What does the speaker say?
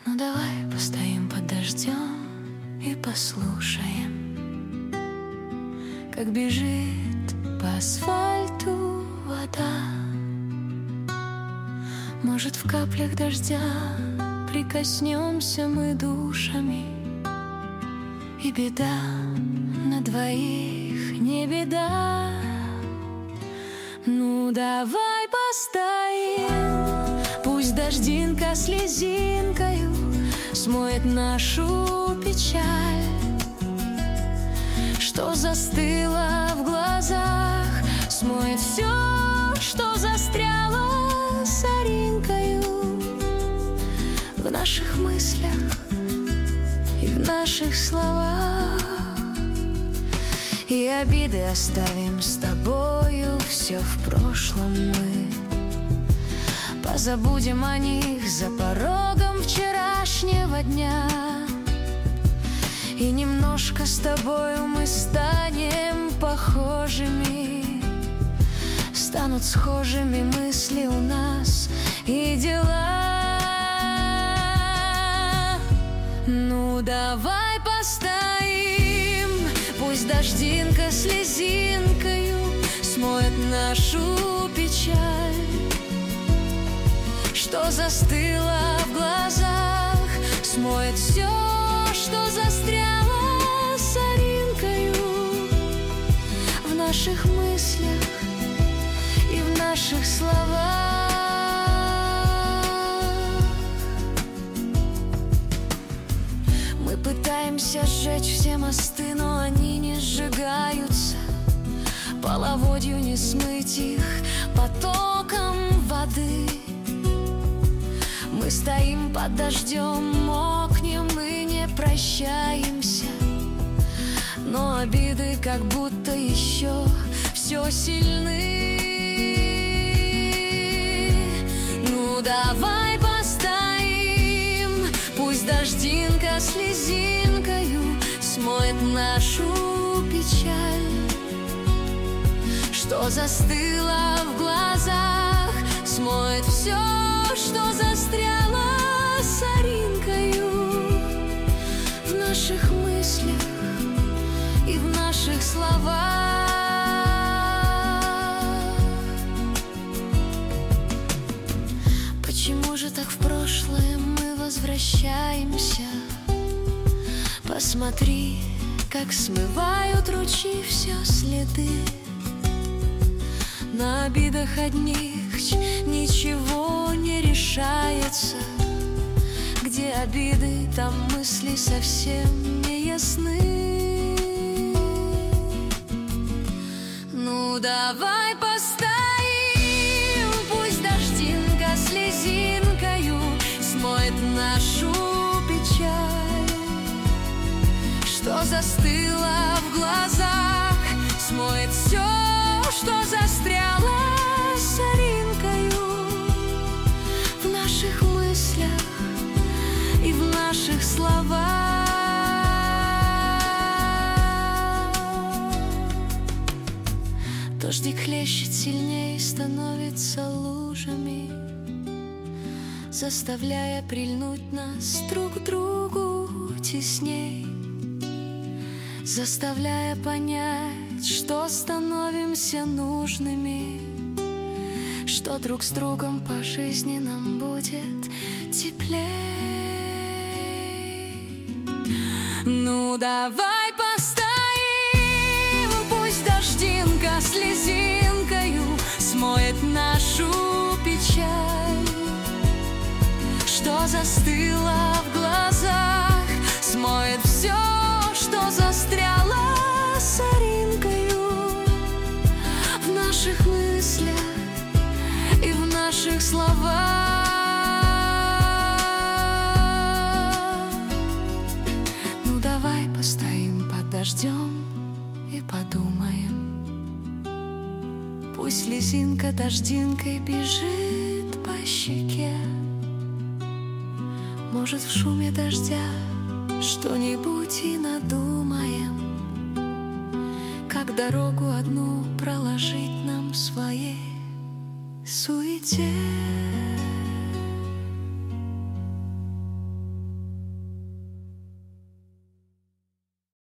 Ну давай постоим под дождем и послушаем, как бежит по асфальту вода. Может, в каплях дождя прикоснемся мы душами, и беда на двоих не беда. Ну давай постоим, пусть дождинка слезинкою смоет нашу печаль, что застыло в глазах, смоет все, что застряло соринкою в наших мыслях и в наших словах. И обиды оставим с тобою, все в прошлом мы позабудем о них за порогом вчерашнего дня. И немножко с тобою мы станем похожими, станут схожими мысли у нас и дела. Ну давай постоим, пусть дождинка слезинкою смоет нашу печаль, что застыло в глазах, смоет все, что застряло соринкою в наших мыслях и в наших словах. Мы пытаемся сжечь все мосты, но они не сжигаются, половодью не смыть их потоком воды. Мы стоим под дождем, мокнем и не прощаемся, но обиды как будто еще все сильны. Ну давай постоим, пусть дождинка слезинкою смоет нашу печаль, что застыло в глазах, смоет все, что застряло соринкою в наших мыслях и в наших словах. Почему же так в прошлое мы возвращаемся? Посмотри, как смывают ручьи все следы. На обидах одних ничего не решается. Где обиды, там мысли совсем не ясны. Ну давай постоим, пусть дождинка слезинкою смоет нашу печаль, что застыло в глазах, смоет все, что застряло соринкою в наших мыслях и в наших словах. Дождик хлещет сильнее, становится лужами, заставляя прильнуть нас друг к другу тесней, заставляя понять, что становимся нужными, что друг с другом по жизни нам будет теплей. Ну давай постоим, пусть дождинка слезинкою смоет нашу печаль, что застыло в глазах, смоет все, что застряло соринкою в наших мыслях и в наших словах. Ну давай постоим под дождем и подумаем, пусть слезинка дождинкой бежит по щеке. Может, в шуме дождя что-нибудь и надумаем, как дорогу одну проложить нам в своей суете.